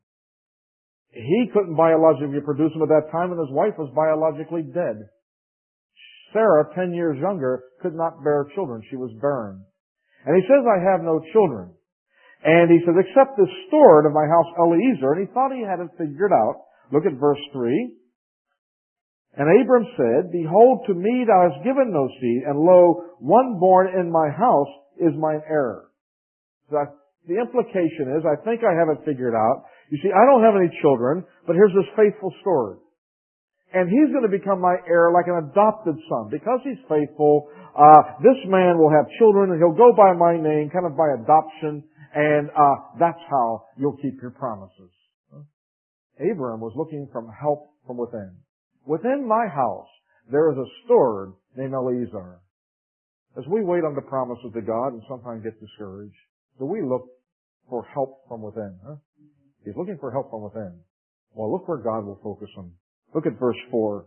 He couldn't biologically produce them at that time, and his wife was biologically dead. Sarah, ten years younger, could not bear children. She was barren. And he says, I have no children. And he says, except the steward of my house, Eliezer. And he thought he had it figured out. Look at verse three. And Abram said, Behold, to me thou hast given no seed, and lo, one born in my house is mine heir. So I, the implication is, I think I have it figured out. You see, I don't have any children, but here's this faithful steward. And he's going to become my heir like an adopted son. Because he's faithful, uh, this man will have children, and he'll go by my name, kind of by adoption, and uh, that's how you'll keep your promises. Abram was looking for help from within. Within my house, there is a steward named Eliezer. As we wait on the promises of God and sometimes get discouraged, do we look for help from within? Huh? He's looking for help from within. Well, look where God will focus him. Look at verse four.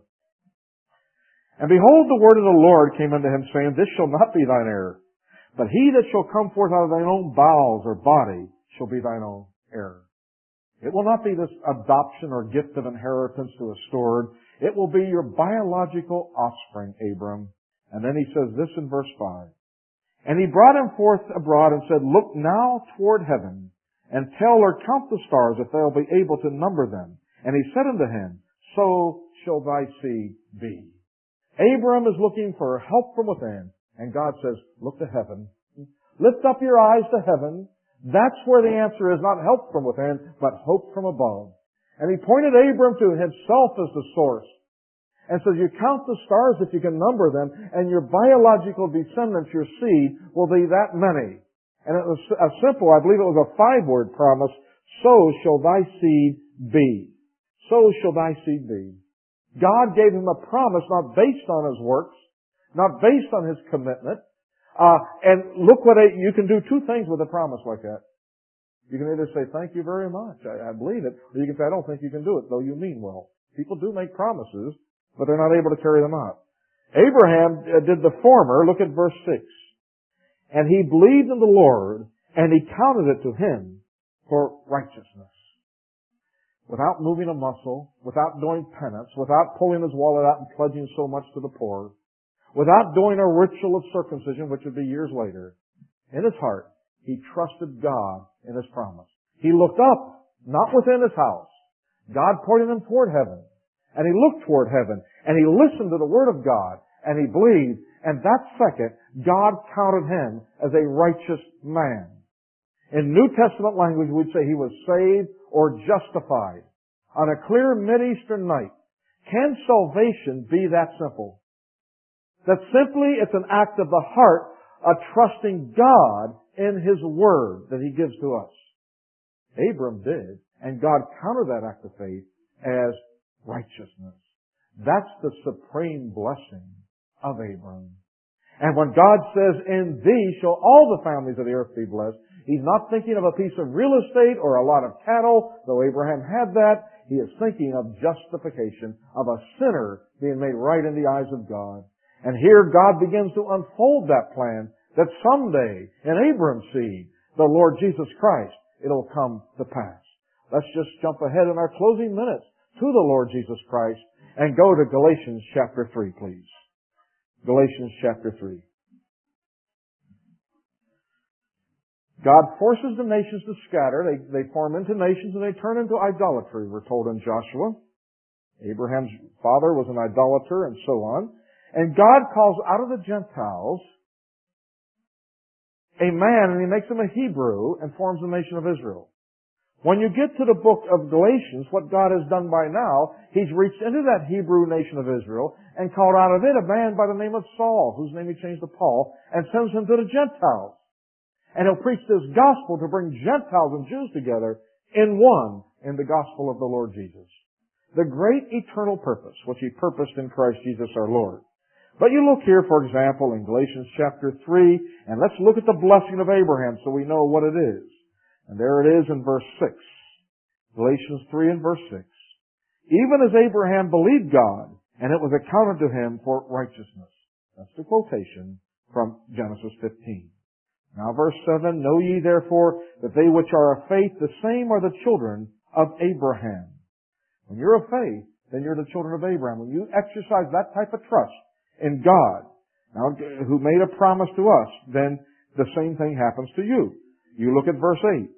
And behold, the word of the Lord came unto him, saying, This shall not be thine heir, but he that shall come forth out of thine own bowels or body shall be thine own heir. It will not be this adoption or gift of inheritance to a steward. It will be your biological offspring, Abram. And then he says this in verse five. And he brought him forth abroad and said, Look now toward heaven, and tell or count the stars, if thou be able to number them. And he said unto him, So shall thy seed be. Abram is looking for help from within, and God says, Look to heaven. Lift up your eyes to heaven. That's where the answer is, not help from within, but hope from above. And he pointed Abram to himself as the source. And says, you count the stars if you can number them, and your biological descendants, your seed, will be that many. And it was a simple, I believe it was a five-word promise, so shall thy seed be. So shall thy seed be. God gave him a promise not based on his works, not based on his commitment, Uh, and look what a, you can do two things with a promise like that. You can either say, thank you very much, I, I believe it, or you can say, I don't think you can do it, though you mean well. People do make promises, but they're not able to carry them out. Abraham did the former. Look at verse six. And he believed in the Lord, and he counted it to him for righteousness. Without moving a muscle, without doing penance, without pulling his wallet out and pledging so much to the poor, without doing a ritual of circumcision, which would be years later, in his heart, he trusted God in his promise. He looked up, not within his house. God pointed him toward heaven. And he looked toward heaven. And he listened to the Word of God. And he believed. And that second, God counted him as a righteous man. In New Testament language, we'd say he was saved or justified. On a clear Mideastern night, can salvation be that simple? That simply it's an act of the heart of trusting God in His Word that He gives to us. Abram did, and God counted that act of faith as righteousness. That's the supreme blessing of Abram. And when God says, in thee shall all the families of the earth be blessed, He's not thinking of a piece of real estate or a lot of cattle, though Abraham had that. He is thinking of justification, of a sinner being made right in the eyes of God. And here God begins to unfold that plan that someday, in Abram's seed, the Lord Jesus Christ, it'll come to pass. Let's just jump ahead in our closing minutes to the Lord Jesus Christ and go to Galatians chapter three, please. Galatians chapter three. God forces the nations to scatter. They, they form into nations and they turn into idolatry, we're told in Joshua. Abraham's father was an idolater and so on. And God calls out of the Gentiles a man, and He makes him a Hebrew and forms the nation of Israel. When you get to the book of Galatians, what God has done by now, He's reached into that Hebrew nation of Israel and called out of it a man by the name of Saul, whose name He changed to Paul, and sends him to the Gentiles. And He'll preach this gospel to bring Gentiles and Jews together in one, in the gospel of the Lord Jesus. The great eternal purpose, which He purposed in Christ Jesus our Lord. But you look here, for example, in Galatians chapter three, and let's look at the blessing of Abraham so we know what it is. And there it is in verse six. Galatians three and verse six. Even as Abraham believed God, and it was accounted to him for righteousness. That's the quotation from Genesis fifteen. Now verse seven, know ye therefore that they which are of faith, the same are the children of Abraham. When you're of faith, then you're the children of Abraham. When you exercise that type of trust in God, now who made a promise to us, then the same thing happens to you. You look at verse eight.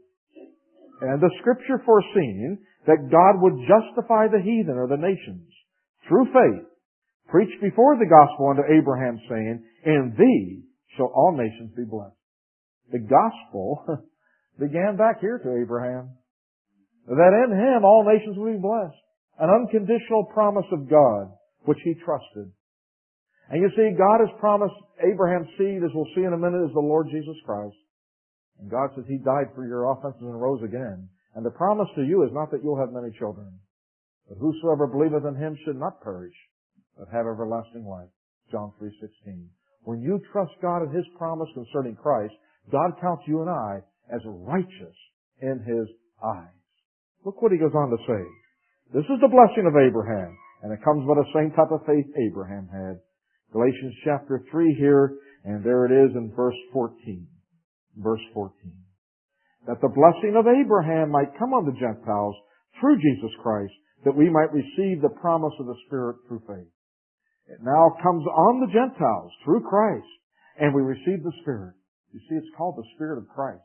And the Scripture foreseeing that God would justify the heathen or the nations through faith, preached before the gospel unto Abraham, saying, in thee shall all nations be blessed. The gospel began back here to Abraham. That in him all nations will be blessed. An unconditional promise of God, which he trusted. And you see, God has promised Abraham's seed, as we'll see in a minute, is the Lord Jesus Christ. And God says He died for your offenses and rose again. And the promise to you is not that you'll have many children, but whosoever believeth in Him should not perish, but have everlasting life. John three sixteen. When you trust God in His promise concerning Christ, God counts you and I as righteous in His eyes. Look what He goes on to say. This is the blessing of Abraham, and it comes by the same type of faith Abraham had. Galatians chapter three here, and there it is in verse fourteen. Verse fourteen. That the blessing of Abraham might come on the Gentiles through Jesus Christ, that we might receive the promise of the Spirit through faith. It now comes on the Gentiles through Christ, and we receive the Spirit. You see, it's called the Spirit of Christ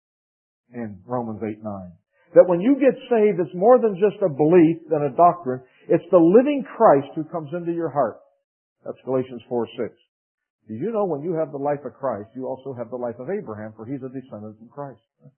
in Romans eight nine. That when you get saved, it's more than just a belief and a doctrine. It's the living Christ who comes into your heart. That's Galatians four six. Did you know when you have the life of Christ, you also have the life of Abraham, for he's a descendant from Christ.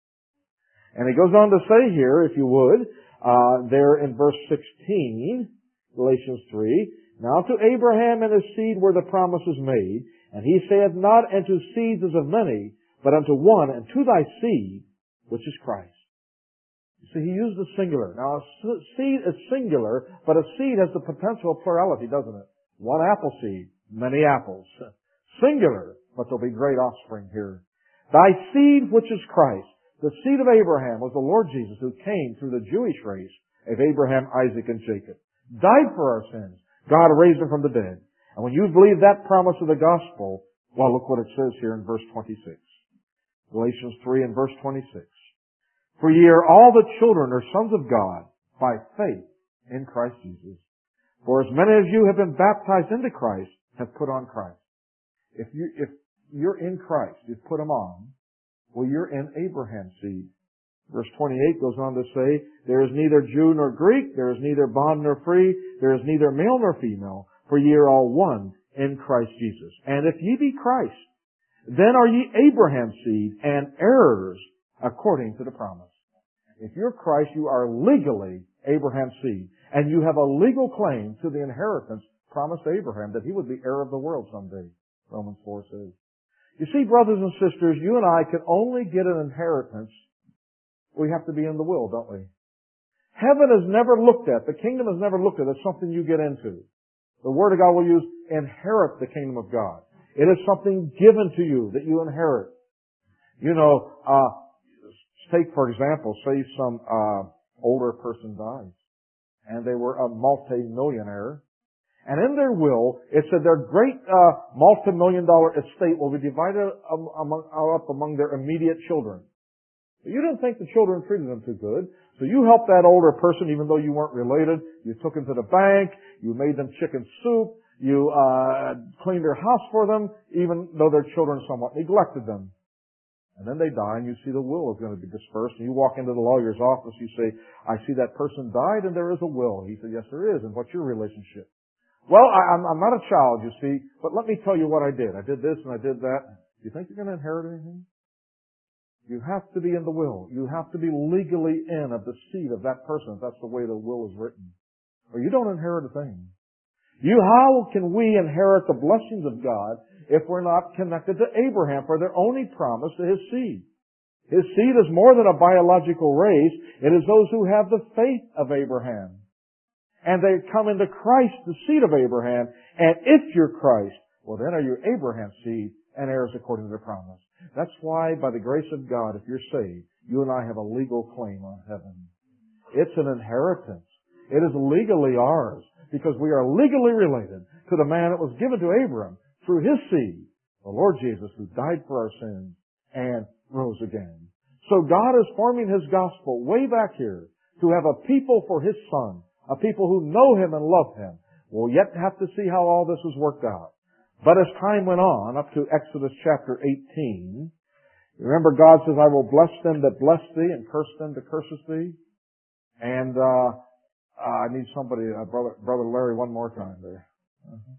And he goes on to say here, if you would, uh, there in verse sixteen, Galatians three, now to Abraham and his seed were the promises made, and he saith not unto seeds as of many, but unto one, and to thy seed, which is Christ. You see, he used the singular. Now, a seed is singular, but a seed has the potential of plurality, doesn't it? One apple seed, many apples. Singular, but there'll be great offspring here. Thy seed, which is Christ, the seed of Abraham, was the Lord Jesus, who came through the Jewish race of Abraham, Isaac, and Jacob. Died for our sins. God raised him from the dead. And when you believe that promise of the gospel, well, look what it says here in verse twenty-six. Galatians three and verse twenty-six. For ye are all the children or sons of God by faith in Christ Jesus. For as many as you have been baptized into Christ have put on Christ. If you, if you're in Christ, you've put him on, well, you're in Abraham's seed. Verse twenty-eight goes on to say, there is neither Jew nor Greek, there is neither bond nor free, there is neither male nor female, for ye are all one in Christ Jesus. And if ye be Christ, then are ye Abraham's seed and heirs according to the promise. If you're Christ, you are legally Abraham's seed, and you have a legal claim to the inheritance promised to Abraham, that he would be heir of the world someday, Romans four says. You see, brothers and sisters, you and I can only get an inheritance. We have to be in the will, don't we? Heaven is never looked at, the kingdom is never looked at as something you get into. The Word of God will use inherit the kingdom of God. It is something given to you that you inherit. You know, uh, take for example, say some uh, older person dies, and they were a multi-millionaire, and in their will it said their great uh, multi-million dollar estate will be divided among, up among their immediate children. But you didn't think the children treated them too good, so you helped that older person even though you weren't related. You took them to the bank, you made them chicken soup, you uh cleaned their house for them, even though their children somewhat neglected them. And then they die, and you see the will is going to be dispersed, and you walk into the lawyer's office, you say, I see that person died, and there is a will. He said, yes, there is, and what's your relationship? Well, I, I'm, I'm not a child, you see, but let me tell you what I did. I did this, and I did that. Do you think you're going to inherit anything? You have to be in the will. You have to be legally in of the seed of that person, if that's the way the will is written. Or you don't inherit a thing. You, how can we inherit the blessings of God if we're not connected to Abraham, for they're only promised to his seed? His seed is more than a biological race. It is those who have the faith of Abraham. And they come into Christ, the seed of Abraham. And if you're Christ, well then are you Abraham's seed and heirs according to the promise. That's why, by the grace of God, if you're saved, you and I have a legal claim on heaven. It's an inheritance. It is legally ours, because we are legally related to the man that was given to Abraham through his seed, the Lord Jesus, who died for our sins and rose again. So God is forming his gospel way back here to have a people for his Son, a people who know him and love him. We'll yet have to see how all this is worked out. But as time went on, up to Exodus chapter eighteen, remember God says, I will bless them that bless thee and curse them that curses thee. And uh, I need somebody, uh, brother, brother Larry, one more time there. Uh-huh.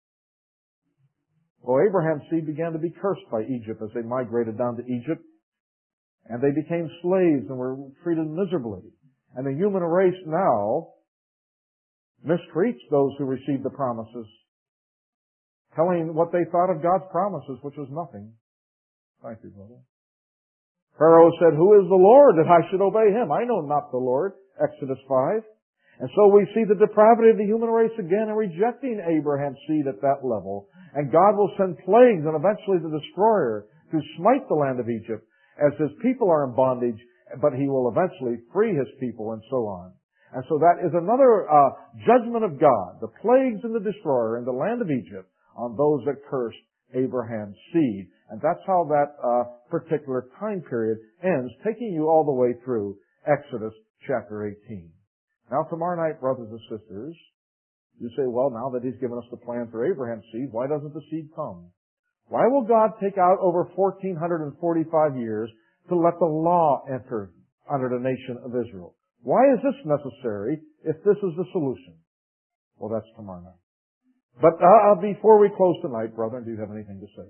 Well, Abraham's seed began to be cursed by Egypt as they migrated down to Egypt. And they became slaves and were treated miserably. And the human race now mistreats those who receive the promises, telling what they thought of God's promises, which was nothing. Thank you, brother. Pharaoh said, who is the Lord that I should obey him? I know not the Lord. Exodus five. And so we see the depravity of the human race again in rejecting Abraham's seed at that level. And God will send plagues and eventually the destroyer to smite the land of Egypt as his people are in bondage, but he will eventually free his people and so on. And so that is another uh, judgment of God, the plagues and the destroyer in the land of Egypt on those that cursed Abraham's seed. And that's how that uh, particular time period ends, taking you all the way through Exodus chapter eighteen. Now tomorrow night, brothers and sisters, you say, well, now that he's given us the plan for Abraham's seed, why doesn't the seed come? Why will God take out over one thousand four hundred forty-five years to let the law enter under the nation of Israel? Why is this necessary if this is the solution? Well, that's tomorrow night. But uh, before we close tonight, brethren, do you have anything to say?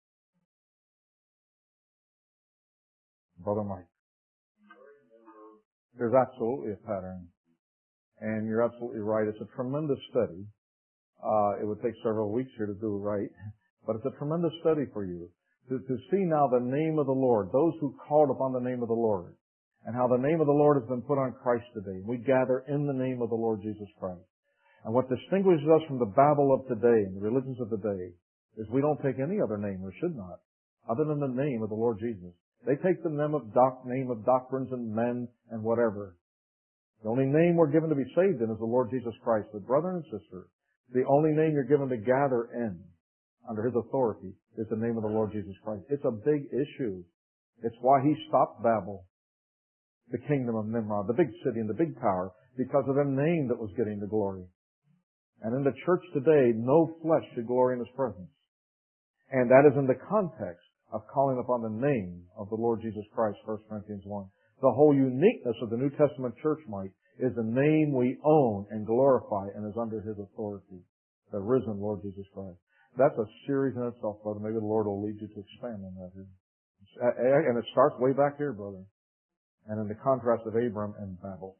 Brother Mike. There's absolutely a pattern. And you're absolutely right. It's a tremendous study. Uh, it would take several weeks here to do it right. But it's a tremendous study for you. To, to see now the name of the Lord, those who called upon the name of the Lord, and how the name of the Lord has been put on Christ today. We gather in the name of the Lord Jesus Christ. And what distinguishes us from the Babel of today and the religions of today is we don't take any other name, or should not, other than the name of the Lord Jesus. They take the name of, doc, name of doctrines and men and whatever. The only name we're given to be saved in is the Lord Jesus Christ. But brother and sister, the only name you're given to gather in under His authority is the name of the Lord Jesus Christ. It's a big issue. It's why He stopped Babel, the kingdom of Nimrod, the big city and the big power, because of the name that was getting the glory. And in the church today, no flesh should glory in His presence. And that is in the context of calling upon the name of the Lord Jesus Christ, First Corinthians one. The whole uniqueness of the New Testament church might is the name we own and glorify and is under His authority, the risen Lord Jesus Christ. That's a series in itself, brother. Maybe the Lord will lead you to expand on that here. And it starts way back here, brother. And in the contrast of Abram and Babel.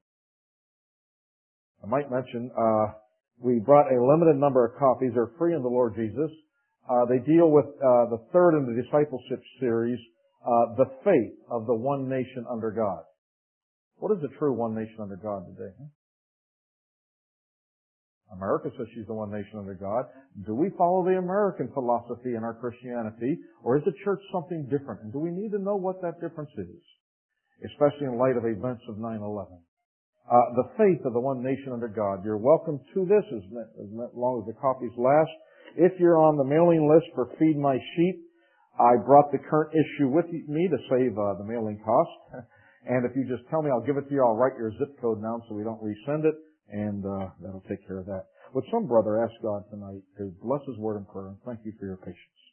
I might mention, uh, we brought a limited number of copies. They're free in the Lord Jesus. Uh, they deal with uh, the third in the discipleship series, uh, the faith of the one nation under God. What is the true one nation under God today? Huh? America says she's the one nation under God. Do we follow the American philosophy in our Christianity, or is the church something different? And do we need to know what that difference is, especially in light of events of nine eleven? Uh, the faith of the one nation under God. You're welcome to this as, as long as the copies last. If you're on the mailing list for Feed My Sheep, I brought the current issue with me to save uh, the mailing cost. And if you just tell me, I'll give it to you. I'll write your zip code down so we don't resend it, and uh, that'll take care of that. Would some brother ask God tonight to bless His word and prayer, and thank you for your patience.